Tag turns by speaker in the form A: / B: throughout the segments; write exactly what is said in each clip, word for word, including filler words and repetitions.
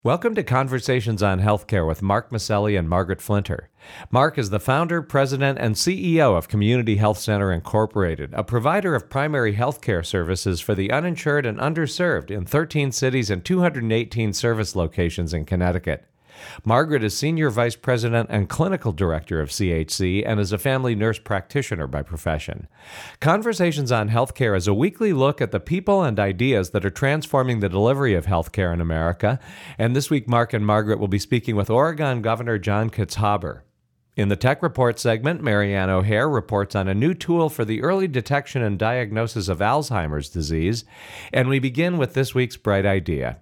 A: Welcome to Conversations on Healthcare with Mark Maselli and Margaret Flinter. Mark is the founder, president, and C E O of Community Health Center Incorporated, a provider of primary healthcare services for the uninsured and underserved in thirteen cities and two hundred eighteen service locations in Connecticut. Margaret is Senior Vice President and Clinical Director of C H C and is a family nurse practitioner by profession. Conversations on Healthcare is a weekly look at the people and ideas that are transforming the delivery of healthcare in America, and this week Mark and Margaret will be speaking with Oregon Governor John Kitzhaber. In the Tech Report segment, Marianne O'Hare reports on a new tool for the early detection and diagnosis of Alzheimer's disease, and we begin with this week's Bright Idea.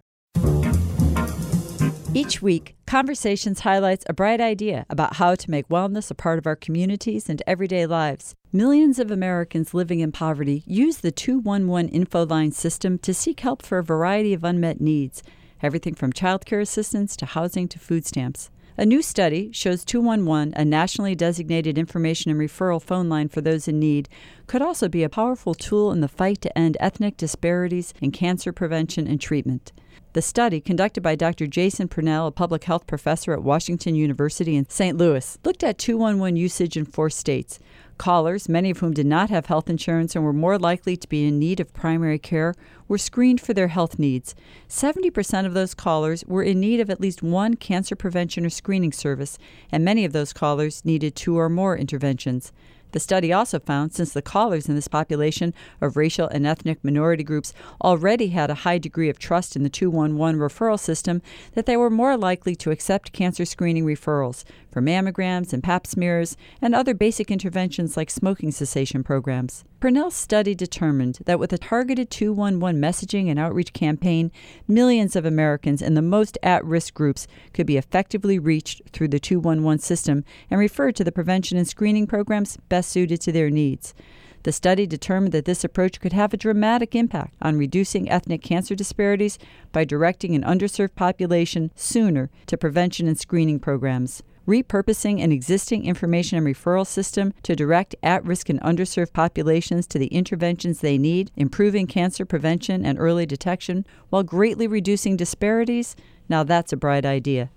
B: Each week, Conversations highlights a bright idea about how to make wellness a part of our communities and everyday lives. Millions of Americans living in poverty use the two one one info line system to seek help for a variety of unmet needs, everything from child care assistance to housing to food stamps. A new study shows two one one, a nationally designated information and referral phone line for those in need, could also be a powerful tool in the fight to end ethnic disparities in cancer prevention and treatment. The study, conducted by Doctor Jason Purnell, a public health professor at Washington University in Saint Louis, looked at two one one usage in four states. Callers, many of whom did not have health insurance and were more likely to be in need of primary care, were screened for their health needs. seventy percent of those callers were in need of at least one cancer prevention or screening service, and many of those callers needed two or more interventions. The study also found since the callers in this population of racial and ethnic minority groups already had a high degree of trust in the two one one referral system, that they were more likely to accept cancer screening referrals for mammograms and pap smears and other basic interventions like smoking cessation programs. Purnell's study determined that with a targeted two one one messaging and outreach campaign, millions of Americans in the most at-risk groups could be effectively reached through the two one one system and referred to the prevention and screening programs best suited to their needs. The study determined that this approach could have a dramatic impact on reducing ethnic cancer disparities by directing an underserved population sooner to prevention and screening programs. Repurposing an existing information and referral system to direct at-risk and underserved populations to the interventions they need, improving cancer prevention and early detection, while greatly reducing disparities, now that's a bright idea.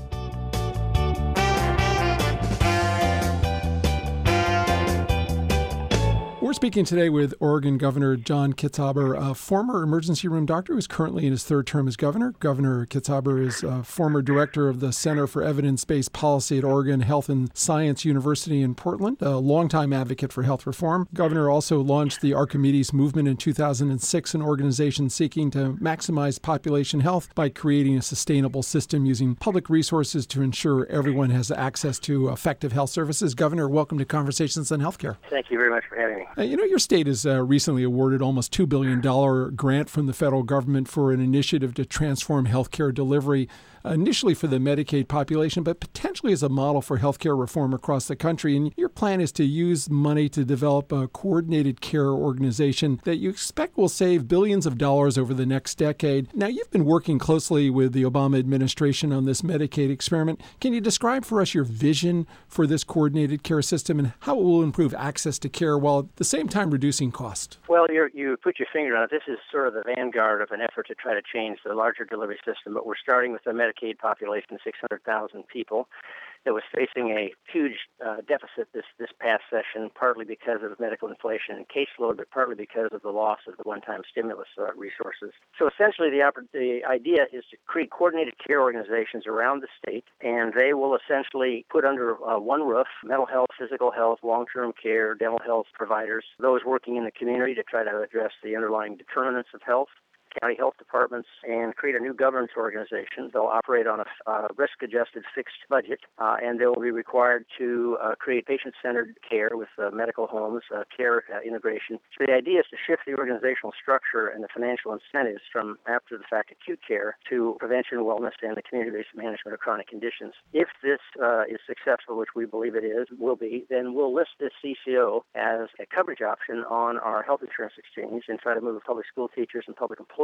C: We're speaking today with Oregon Governor John Kitzhaber, a former emergency room doctor who's currently in his third term as governor. Governor Kitzhaber is a former director of the Center for Evidence-Based Policy at Oregon Health and Science University in Portland, a longtime advocate for health reform. Governor also launched the Archimedes Movement in two thousand six, an organization seeking to maximize population health by creating a sustainable system using public resources to ensure everyone has access to effective health services. Governor, welcome to Conversations on Healthcare.
D: Thank you very much for having me.
C: Uh, you know, your state has uh, recently awarded almost two billion dollars grant from the federal government for an initiative to transform healthcare delivery, uh, initially for the Medicaid population, but potentially as a model for healthcare reform across the country. And your plan is to use money to develop a coordinated care organization that you expect will save billions of dollars over the next decade. Now, you've been working closely with the Obama administration on this Medicaid experiment. Can you describe for us your vision for this coordinated care system and how it will improve access to care while at the same time reducing cost?
D: Well, you're, you put your finger on it. This is sort of the vanguard of an effort to try to change the larger delivery system, but we're starting with a Medicaid population of six hundred thousand people that was facing a huge uh, deficit this, this past session, partly because of medical inflation and caseload, but partly because of the loss of the one-time stimulus uh, resources. So essentially the, oppor- the idea is to create coordinated care organizations around the state, and they will essentially put under uh, one roof mental health, physical health, long-term care, dental health providers, those working in the community to try to address the underlying determinants of health, county health departments, and create a new governance organization. They'll operate on a uh, risk-adjusted fixed budget, uh, and they will be required to uh, create patient-centered care with uh, medical homes, uh, care uh, integration. So the idea is to shift the organizational structure and the financial incentives from after-the-fact acute care to prevention, wellness, and the community-based management of chronic conditions. If this uh, is successful, which we believe it is, will be, then we'll list this C C O as a coverage option on our health insurance exchange and try to move public school teachers and public employees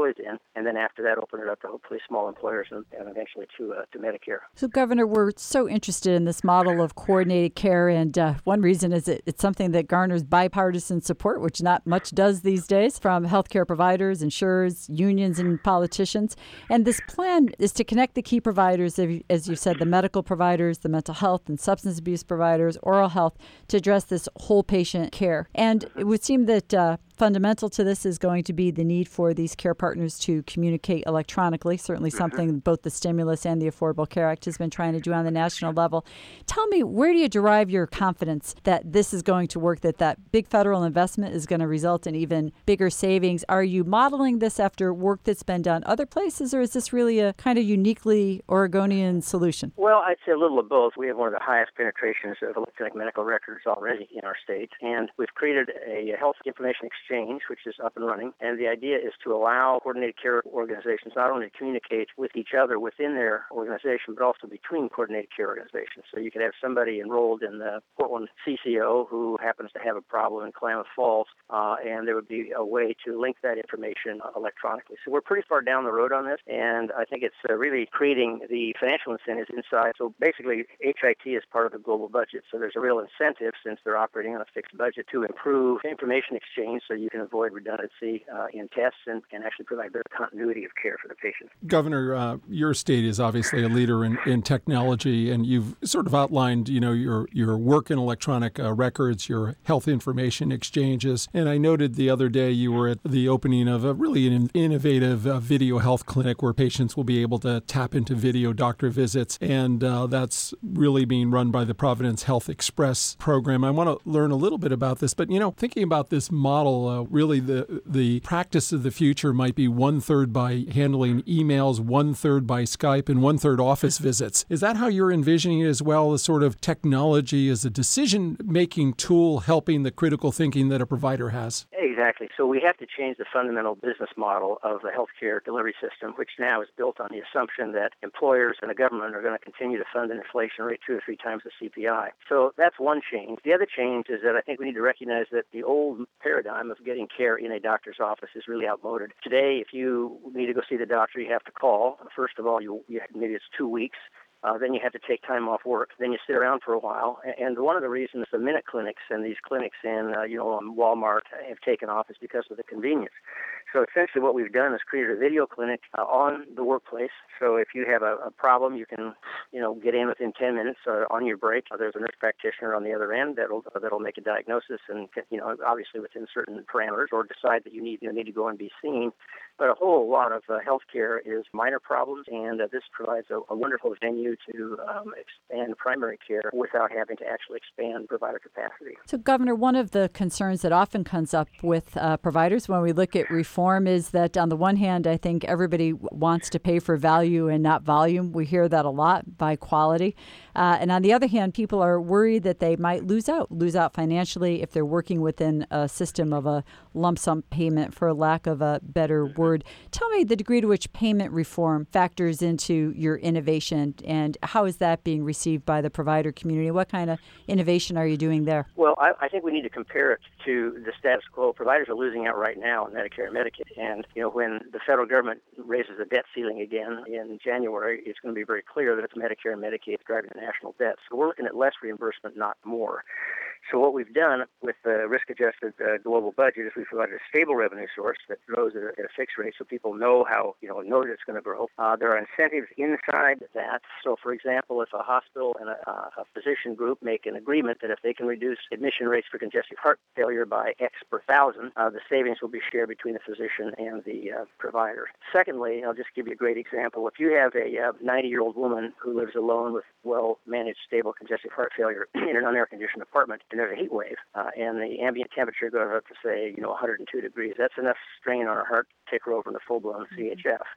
D: employees in, and then after that, open it up to hopefully small employers and, and eventually to uh, to Medicare.
B: So, Governor, we're so interested in this model of coordinated care, and uh, one reason is it, it's something that garners bipartisan support, which not much does these days, from healthcare providers, insurers, unions, and politicians. And this plan is to connect the key providers, as you said, the medical providers, the mental health and substance abuse providers, oral health, to address this whole patient care. And it would seem that uh, fundamental to this is going to be the need for these care partners to communicate electronically, certainly something both the Stimulus and the Affordable Care Act has been trying to do on the national level. Tell me, where do you derive your confidence that this is going to work, that that big federal investment is going to result in even bigger savings? Are you modeling this after work that's been done other places, or is this really a kind of uniquely Oregonian solution?
D: Well, I'd say a little of both. We have one of the highest penetrations of electronic medical records already in our state, and we've created a health information exchange, which is up and running. And the idea is to allow coordinated care organizations not only to communicate with each other within their organization, but also between coordinated care organizations. So you could have somebody enrolled in the Portland C C O who happens to have a problem in Klamath Falls, uh, and there would be a way to link that information electronically. So we're pretty far down the road on this, and I think it's uh, really creating the financial incentives inside. So basically, H I T is part of the global budget, so there's a real incentive, since they're operating on a fixed budget, to improve information exchange so you can avoid redundancy uh, in tests and, and actually provide better continuity of care for the patient.
C: Governor, uh, your state is obviously a leader in, in technology, and you've sort of outlined, you know, your your work in electronic uh, records, your health information exchanges. And I noted the other day you were at the opening of a really an innovative uh, video health clinic where patients will be able to tap into video doctor visits, and uh, that's really being run by the Providence Health Express program. I want to learn a little bit about this, but, you know, thinking about this model, uh, really the the practice of the future might be one-third by handling emails, one-third by Skype, and one-third office visits. Is that how you're envisioning it as well, as sort of technology as a decision-making tool helping the critical thinking that a provider has?
D: Exactly. So we have to change the fundamental business model of the healthcare delivery system, which now is built on the assumption that employers and the government are going to continue to fund an inflation rate two or three times the C P I. So that's one change. The other change is that I think we need to recognize that the old paradigm of getting care in a doctor's office is really outmoded. Today, if you need to go see the doctor, you have to call. First of all, you, you maybe it's two weeks. Uh, then you have to take time off work. Then you sit around for a while. And one of the reasons the minute clinics and these clinics in, uh, you know, Walmart have taken off is because of the convenience. So essentially what we've done is created a video clinic uh, on the workplace. So if you have a, a problem, you can, you know, get in within ten minutes uh, on your break. Uh, there's a nurse practitioner on the other end that'll uh, that'll make a diagnosis and, you know, obviously within certain parameters, or decide that you need you need to go and be seen. But a whole lot of uh, healthcare is minor problems, and uh, this provides a, a wonderful venue to um, expand primary care without having to actually expand provider capacity.
B: So, Governor, one of the concerns that often comes up with uh, providers when we look at reform is that, on the one hand, I think everybody wants to pay for value and not volume. We hear that a lot, by quality. Uh, and on the other hand, people are worried that they might lose out, lose out financially if they're working within a system of a lump sum payment, for lack of a better word. Tell me the degree to which payment reform factors into your innovation, and how is that being received by the provider community? What kind of innovation are you doing there?
D: Well, I, I think we need to compare it to the status quo. Providers are losing out right now in Medicare and Medicaid. And, you know, when the federal government raises the debt ceiling again in January, it's going to be very clear that it's Medicare and Medicaid driving the national debt. So we're looking at less reimbursement, not more. So what we've done with the risk-adjusted uh, global budget is we've provided a stable revenue source that grows at a, at a fixed rate, so people know how, you know, know that it's going to grow. Uh, there are incentives inside that. So, for example, if a hospital and a, uh, a physician group make an agreement that if they can reduce admission rates for congestive heart failure by X per thousand, uh, the savings will be shared between the physician and the uh, provider. Secondly, I'll just give you a great example. If you have a uh, ninety-year-old woman who lives alone with well-managed, stable congestive heart failure in an unair-conditioned apartment, and there's a heat wave, uh, and the ambient temperature goes up to, say, you know, one hundred two degrees, that's enough strain on her heart to take her over into full-blown C H F.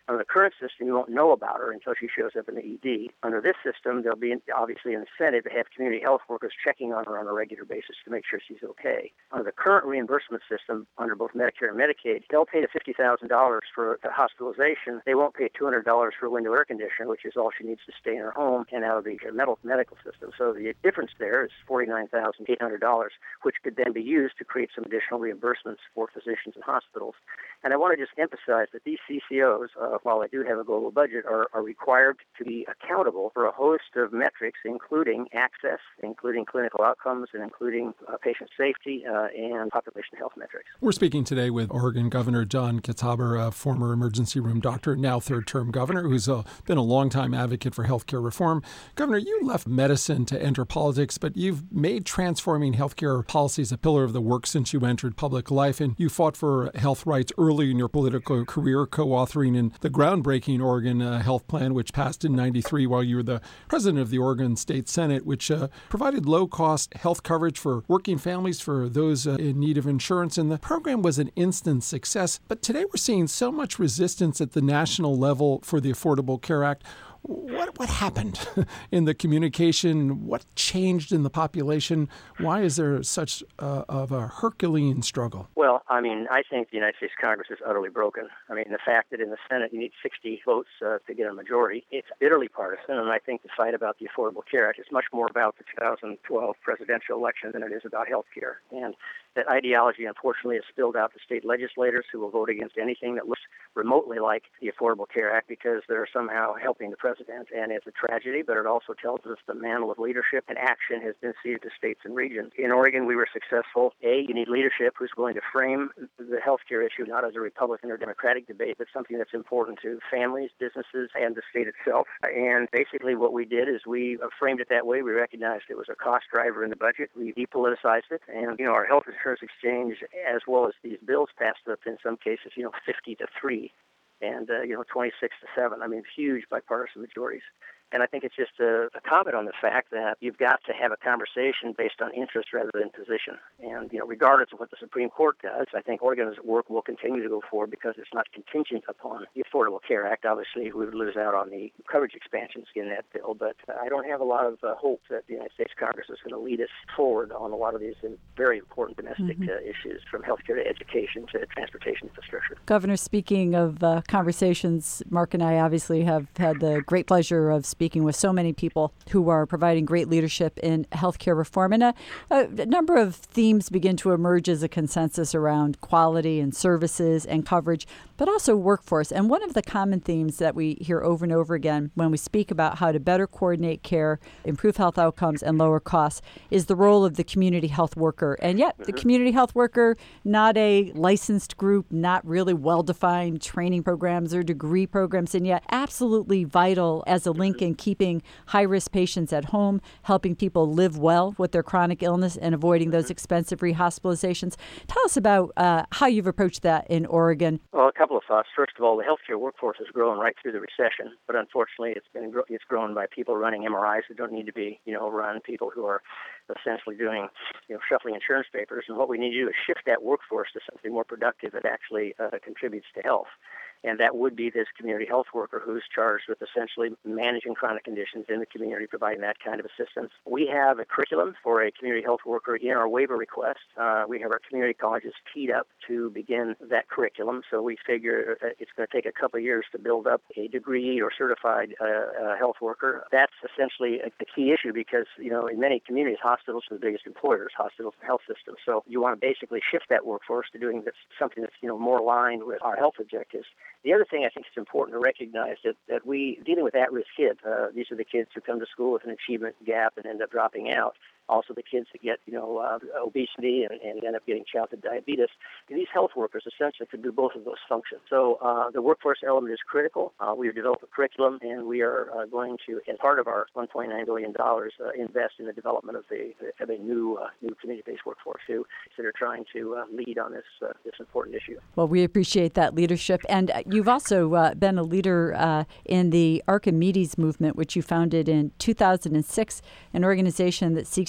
D: Under the current system, you won't know about her until she shows up in the E D. Under this system, there'll be obviously an incentive to have community health workers checking on her on a regular basis to make sure she's okay. Under the current reimbursement system, under both Medicare and Medicaid, they'll pay the fifty thousand dollars for the hospitalization. They won't pay two hundred dollars for a window air conditioner, which is all she needs to stay in her home, and out of the medical medical system. So the difference there is forty-nine thousand eight hundred dollars, which could then be used to create some additional reimbursements for physicians and hospitals. And I want to just emphasize that these C C Os, uh, while they do have a global budget, are, are required to be accountable for a host of metrics, including access, including clinical outcomes, and including uh, patient safety uh, and population health metrics.
C: We're speaking today with Oregon Governor John Kitzhaber, a former emergency room doctor, now third-term governor, who's uh, been a longtime advocate for healthcare reform. Governor, you left medicine to enter politics, but you've made transforming healthcare policies a pillar of the work since you entered public life, and you fought for health rights early in your political career, co-authoring in the groundbreaking Oregon uh, Health Plan, which passed in ninety-three while you were the president of the Oregon State Senate, which uh, provided low-cost health coverage for working families, for those uh, in need of insurance. And the program was an instant success. But today we're seeing so much resistance at the national level for the Affordable Care Act. What what happened in the communication? What changed in the population? Why is there such uh, of a Herculean struggle?
D: Well, I mean, I think the United States Congress is utterly broken. I mean, the fact that in the Senate you need sixty votes uh, to get a majority, it's bitterly partisan, and I think the fight about the Affordable Care Act is much more about the two thousand twelve presidential election than it is about health care. And that ideology, unfortunately, has spilled out to state legislators who will vote against anything that looks remotely like the Affordable Care Act because they're somehow helping the president. And it's a tragedy, but it also tells us the mantle of leadership and action has been ceded to states and regions. In Oregon, we were successful. A, you need leadership who's willing to frame the health care issue not as a Republican or Democratic debate, but something that's important to families, businesses, and the state itself. And basically what we did is we framed it that way. We recognized it was a cost driver in the budget. We depoliticized it. And, you know, our health insurance exchange, as well as these bills passed up in some cases, you know, fifty to three. And, uh, you know, twenty-six to seven. I mean, huge bipartisan majorities. And I think it's just a, a comment on the fact that you've got to have a conversation based on interest rather than position. And, you know, regardless of what the Supreme Court does, I think Oregon's work will continue to go forward because it's not contingent upon the Affordable Care Act. Obviously, we would lose out on the coverage expansions in that bill, but I don't have a lot of uh, hope that the United States Congress is going to lead us forward on a lot of these very important domestic mm-hmm. uh, issues, from healthcare to education to transportation infrastructure.
B: Governor, speaking of uh, conversations, Mark and I obviously have had the great pleasure of speaking with so many people who are providing great leadership in healthcare reform. And a, a number of themes begin to emerge as a consensus around quality and services and coverage, but also workforce. And one of the common themes that we hear over and over again when we speak about how to better coordinate care, improve health outcomes, and lower costs is the role of the community health worker. And yet, mm-hmm. the community health worker, not a licensed group, not really well-defined training programs or degree programs, and yet absolutely vital as a link in keeping high-risk patients at home, helping people live well with their chronic illness and avoiding those expensive rehospitalizations. Tell us about uh, how you've approached that in Oregon.
D: Well, a couple of thoughts. First of all, the healthcare workforce has grown right through the recession, but unfortunately it's been it's grown by people running M R Is who don't need to be, you know, run, people who are essentially doing, you know, shuffling insurance papers. And what we need to do is shift that workforce to something more productive that actually uh, contributes to health. And that would be this community health worker who's charged with essentially managing chronic conditions in the community, providing that kind of assistance. We have a curriculum for a community health worker in our waiver request. Uh, we have our community colleges teed up to begin that curriculum. So we figure that it's going to take a couple of years to build up a degree or certified uh, uh, health worker. That's essentially a, a key issue because, you know, in many communities, hospitals are the biggest employers, hospitals and health systems. So you want to basically shift that workforce to doing this, something that's, you know, more aligned with our health objectives. The other thing I think it's important to recognize that, that we, dealing with at-risk kids, uh, these are the kids who come to school with an achievement gap and end up dropping out. Also the kids that get, you know, uh, obesity and, and end up getting childhood diabetes. These health workers essentially could do both of those functions. So uh, the workforce element is critical. Uh, we've developed a curriculum, and we are uh, going to, as part of our one point nine billion dollars, uh, invest in the development of, the, of a new uh, new community-based workforce who that are trying to uh, lead on this uh, this important issue.
B: Well, we appreciate that leadership. And you've also uh, been a leader uh, in the Archimedes movement, which you founded in two thousand six, an organization that seeks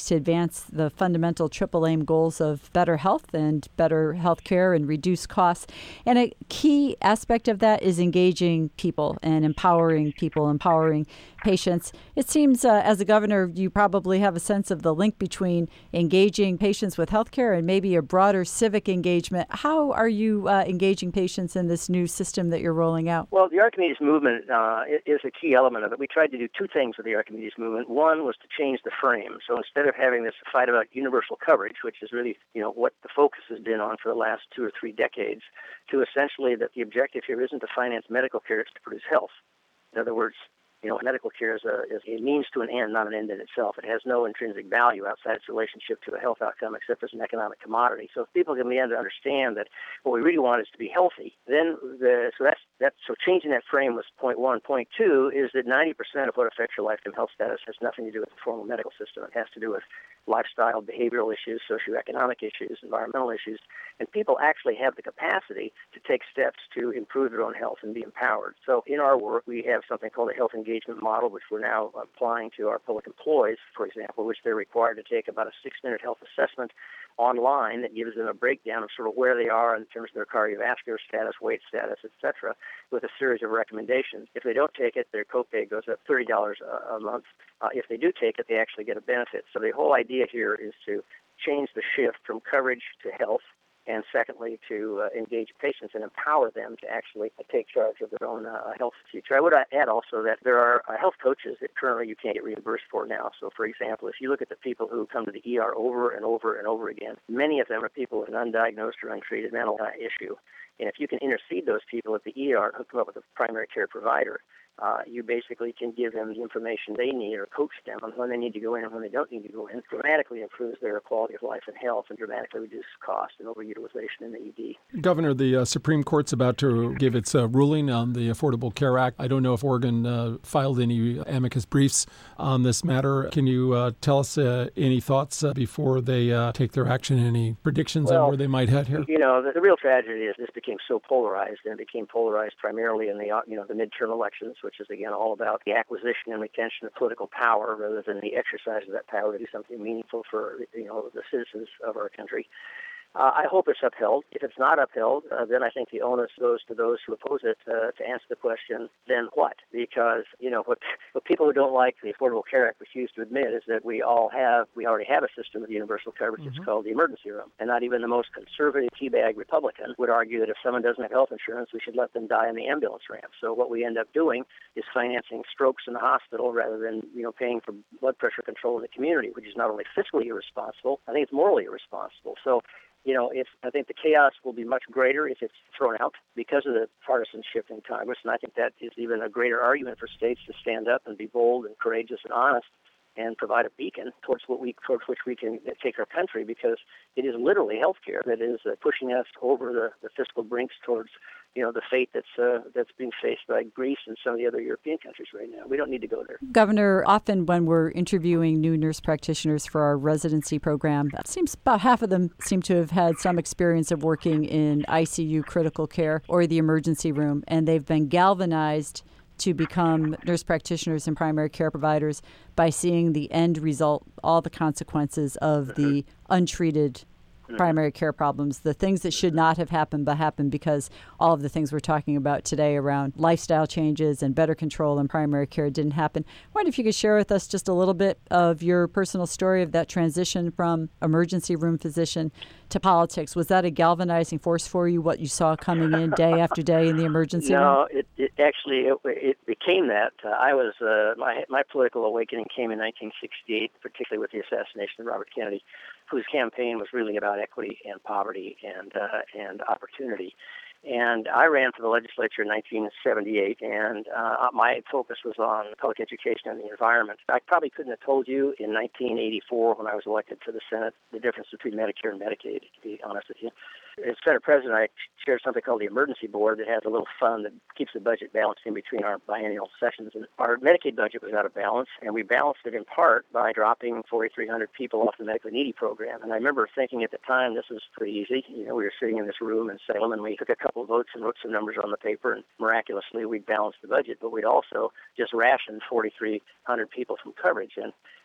B: to advance the fundamental triple aim goals of better health and better health care and reduce costs. And a key aspect of that is engaging people and empowering people, empowering patients. It seems uh, as a governor, you probably have a sense of the link between engaging patients with healthcare and maybe a broader civic engagement. How are you uh, engaging patients in this new system that you're rolling out?
D: Well, the Archimedes movement uh, is a key element of it. We tried to do two things with the Archimedes movement. One was to change the frame. So instead of having this fight about universal coverage, which is really, you know, what the focus has been on for the last two or three decades, to essentially that the objective here isn't to finance medical care, it's to produce health. In other words, you know, medical care is a, is a means to an end, not an end in itself. It has no intrinsic value outside its relationship to a health outcome except as an economic commodity. So if people can begin to understand that what we really want is to be healthy, then the, so that's, that's, so changing that frame was point one. Point two is that ninety percent of what affects your lifetime health status has nothing to do with the formal medical system. It has to do with lifestyle, behavioral issues, socioeconomic issues, environmental issues, and people actually have the capacity to take steps to improve their own health and be empowered. So in our work, we have something called a health engagement model, which we're now applying to our public employees, for example, which they're required to take about a six-minute health assessment online that gives them a breakdown of sort of where they are in terms of their cardiovascular status, weight status, et cetera, with a series of recommendations. If they don't take it, their copay goes up thirty dollars a, a month. Uh, if they do take it, they actually get a benefit. So the whole idea here is to change the shift from coverage to health, and secondly, to uh, engage patients and empower them to actually uh, take charge of their own uh, health future. I would add also that there are uh, health coaches that currently you can't get reimbursed for now. So, for example, if you look at the people who come to the E R over and over and over again, many of them are people with an undiagnosed or untreated mental uh, issue. And if you can intercede those people at the E R and hook them up with a primary care provider, Uh, you basically can give them the information they need or coach them on when they need to go in and when they don't need to go in. It dramatically improves their quality of life and health and dramatically reduces cost and overutilization in the E D.
C: Governor, the uh, Supreme Court's about to give its uh, ruling on the Affordable Care Act. I don't know if Oregon uh, filed any amicus briefs on this matter. Can you uh, tell us uh, any thoughts uh, before they uh, take their action? Any predictions
D: well,
C: on where they might head here?
D: You know, the, the real tragedy is this became so polarized, and it became polarized primarily in the you know the midterm elections, which is, again, all about the acquisition and retention of political power rather than the exercise of that power to do something meaningful for, you know, the citizens of our country. Uh, I hope it's upheld. If it's not upheld, uh, then I think the onus goes to those who oppose it uh, to answer the question, then what? Because, you know, what, what people who don't like the Affordable Care Act refuse to admit is that we all have, we already have a system of universal coverage. Mm-hmm. It's called the emergency room. And not even the most conservative teabag Republican would argue that if someone doesn't have health insurance, we should let them die in the ambulance ramp. So what we end up doing is financing strokes in the hospital rather than, you know, paying for blood pressure control in the community, which is not only fiscally irresponsible, I think it's morally irresponsible. So, you know, if I think the chaos will be much greater if it's thrown out because of the partisanship in Congress, and I think that is even a greater argument for states to stand up and be bold and courageous and honest and provide a beacon towards what we towards which we can take our country, because it is literally healthcare that is uh, pushing us over the, the fiscal brinks towards, you know, the fate that's uh, that's being faced by Greece and some of the other European countries right now. We don't need to go there.
B: Governor, often when we're interviewing new nurse practitioners for our residency program, it seems about half of them seem to have had some experience of working in I C U critical care or the emergency room, and they've been galvanized to become nurse practitioners and primary care providers by seeing the end result, all the consequences of the untreated primary care problems, the things that should not have happened but happened because all of the things we're talking about today around lifestyle changes and better control in primary care didn't happen. I wonder if you could share with us just a little bit of your personal story of that transition from emergency room physician to politics. Was that a galvanizing force for you, what you saw coming in day after day in the emergency
D: no,
B: room?
D: No, it, it actually, it, it became that. Uh, I was, uh, my, my political awakening came in nineteen sixty-eight, particularly with the assassination of Robert Kennedy, whose campaign was really about equity and poverty and uh, and opportunity. And I ran for the legislature in nineteen seventy-eight, and uh, my focus was on public education and the environment. I probably couldn't have told you in nineteen eighty-four, when I was elected to the Senate, the difference between Medicare and Medicaid, to be honest with you. As Senate President, I chaired something called the Emergency Board that has a little fund that keeps the budget balanced in between our biennial sessions. And our Medicaid budget was out of balance, and we balanced it in part by dropping forty-three hundred people off the medically needy program. And I remember thinking at the time, this was pretty easy. You know, we were sitting in this room in Salem, and we took a couple of votes and wrote some numbers on the paper, and miraculously, we balanced the budget. But we'd also just rationed forty-three hundred people from coverage. And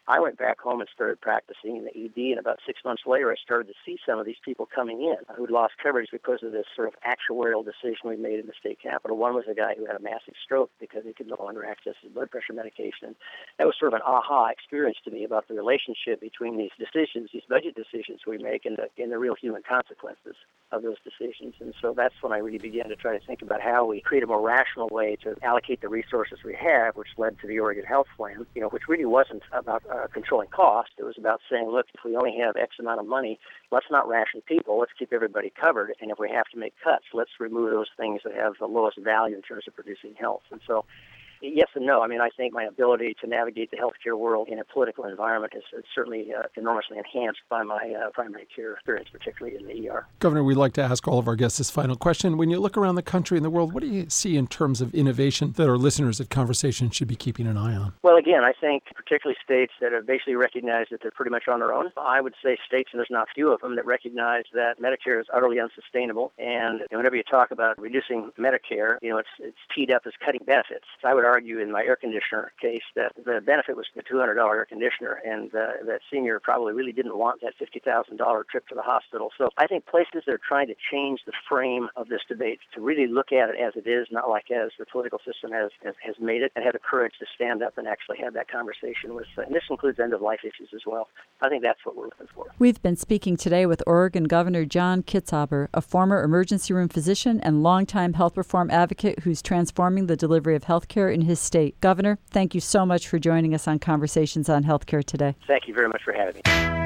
D: I went back home and started practicing in the E D, and about six months later, I started to see some of these people coming in who'd lost coverage because of this sort of actuarial decision we made in the state capitol. One was a guy who had a massive stroke because he could no longer access his blood pressure medication. That was sort of an aha experience to me about the relationship between these decisions, these budget decisions we make, and the, and the real human consequences of those decisions. And so that's when I really began to try to think about how we create a more rational way to allocate the resources we have, which led to the Oregon Health Plan, you know, which really wasn't about uh, controlling cost. It was about saying, look, if we only have X amount of money, let's not ration people. Let's keep everybody covered. And if we have to make cuts, let's remove those things that have the lowest value in terms of producing health. And so yes and no. I mean, I think my ability to navigate the healthcare world in a political environment is, is certainly uh, enormously enhanced by my uh, primary care experience, particularly in the E R.
C: Governor, we'd like to ask all of our guests this final question. When you look around the country and the world, what do you see in terms of innovation that our listeners at Conversation should be keeping an eye on?
D: Well, again, I think particularly states that have basically recognized that they're pretty much on their own. I would say states, and there's not few of them, that recognize that Medicare is utterly unsustainable. And you know, whenever you talk about reducing Medicare, you know, it's it's teed up as cutting benefits. So I would argue in my air conditioner case that the benefit was the two hundred dollars air conditioner, and uh, that senior probably really didn't want that fifty thousand dollars trip to the hospital. So I think places that are trying to change the frame of this debate, to really look at it as it is, not like as the political system has, has, has made it, and have the courage to stand up and actually have that conversation with, uh, and this includes end-of-life issues as well. I think that's what we're looking for.
B: We've been speaking today with Oregon Governor John Kitzhaber, a former emergency room physician and longtime health reform advocate who's transforming the delivery of health care in his state. Governor, thank you so much for joining us on Conversations on Healthcare today.
D: Thank you very much for having me.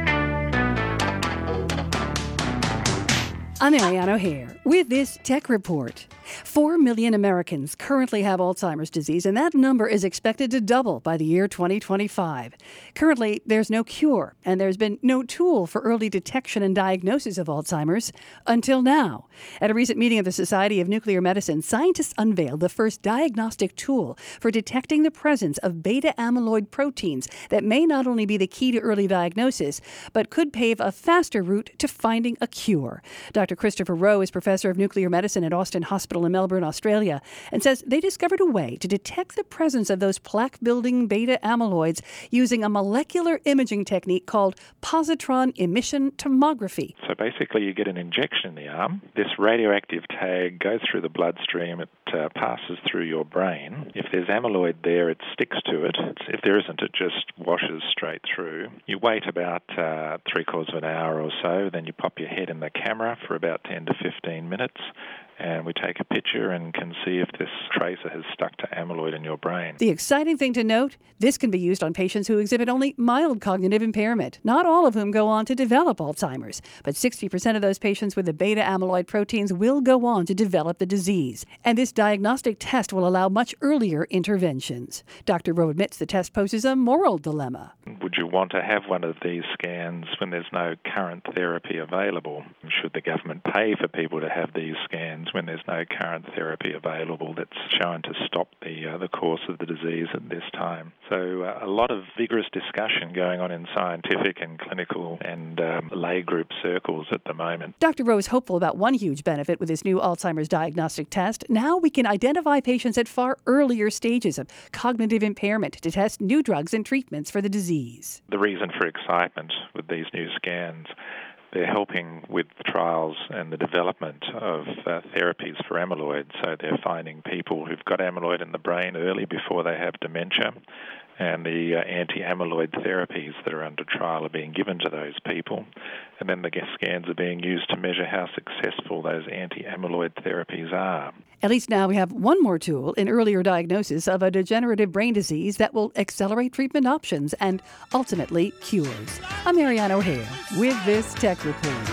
E: I'm Marianne O'Hare with this Tech Report. Four million Americans currently have Alzheimer's disease, and that number is expected to double by the year twenty twenty-five. Currently, there's no cure, and there's been no tool for early detection and diagnosis of Alzheimer's until now. At a recent meeting of the Society of Nuclear Medicine, scientists unveiled the first diagnostic tool for detecting the presence of beta-amyloid proteins that may not only be the key to early diagnosis, but could pave a faster route to finding a cure. Doctor Christopher Rowe is professor of nuclear medicine at Austin Hospital in Melbourne, Australia, and says they discovered a way to detect the presence of those plaque-building beta-amyloids using a molecular imaging technique called positron emission tomography.
F: So basically you get an injection in the arm. This radioactive tag goes through the bloodstream. It uh, passes through your brain. If there's amyloid there, it sticks to it. If there isn't, it just washes straight through. You wait about uh, three quarters of an hour or so, then you pop your head in the camera for about ten to fifteen minutes, and we take a picture and can see if this tracer has stuck to amyloid in your brain.
E: The exciting thing to note, this can be used on patients who exhibit only mild cognitive impairment, not all of whom go on to develop Alzheimer's. But sixty percent of those patients with the beta-amyloid proteins will go on to develop the disease. And this diagnostic test will allow much earlier interventions. Doctor Rowe admits the test poses a moral dilemma.
F: Would you want to have one of these scans when there's no current therapy available? Should the government pay for people to have these scans when there's no current therapy available that's shown to stop the uh, the course of the disease at this time? So uh, a lot of vigorous discussion going on in scientific and clinical and um, lay group circles at the moment.
E: Doctor Rowe is hopeful about one huge benefit with this new Alzheimer's diagnostic test. Now we can identify patients at far earlier stages of cognitive impairment to test new drugs and treatments for the disease.
F: The reason for excitement with these new scans, they're helping with trials and the development of uh, therapies for amyloid. So they're finding people who've got amyloid in the brain early before they have dementia, and the uh, anti-amyloid therapies that are under trial are being given to those people. And then the scans are being used to measure how successful those anti-amyloid therapies are.
E: At least now we have one more tool in earlier diagnosis of a degenerative brain disease that will accelerate treatment options and ultimately cures. I'm Marianne O'Hare with this Tech Report.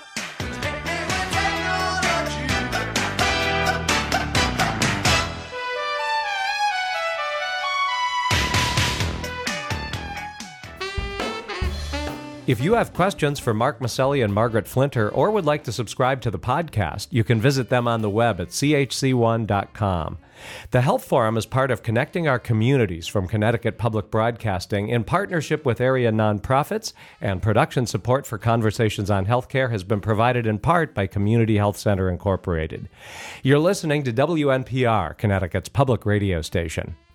A: If you have questions for Mark Masselli and Margaret Flinter or would like to subscribe to the podcast, you can visit them on the web at c h c one dot com. The Health Forum is part of Connecting Our Communities from Connecticut Public Broadcasting in partnership with area nonprofits, and production support for Conversations on Healthcare has been provided in part by Community Health Center Incorporated. You're listening to W N P R, Connecticut's public radio station.